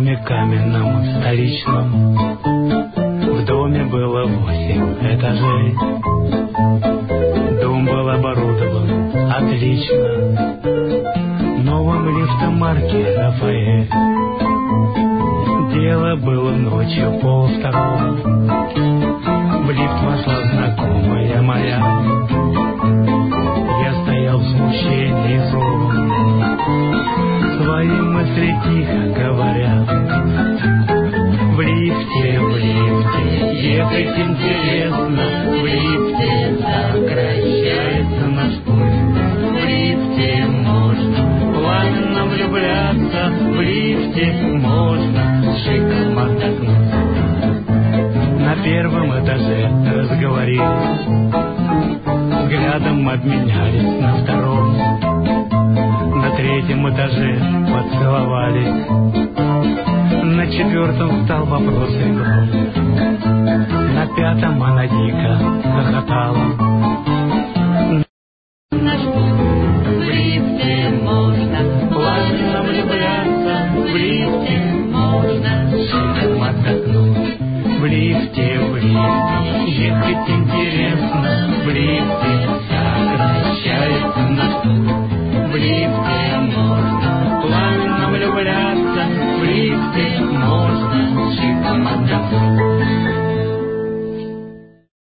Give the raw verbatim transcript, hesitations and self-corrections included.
доме каменном столичном. В доме было восемь этажей. Дом был оборудован отлично новым лифтом марки Рафаэль. Дело было ночью полвторого. В лифт вошла знакомая моя. Я стоял в смущении злом, свои мысли тихо говоря. В лифте, в лифте ехать интересно, в лифте сокращается наш путь. В лифте можно пламенно влюбляться, в лифте можно шиком отдохнуть. На первом этаже разговорились, взглядом обменялись на втором. На третьем этаже поцеловались, на четвертом стал вопрос игрой. На пятом она дико хохотала. В лифте можно пламенно влюбляться, в лифте можно шиком отдохнуть. В лифте, в лифте ехать интересно, в лифте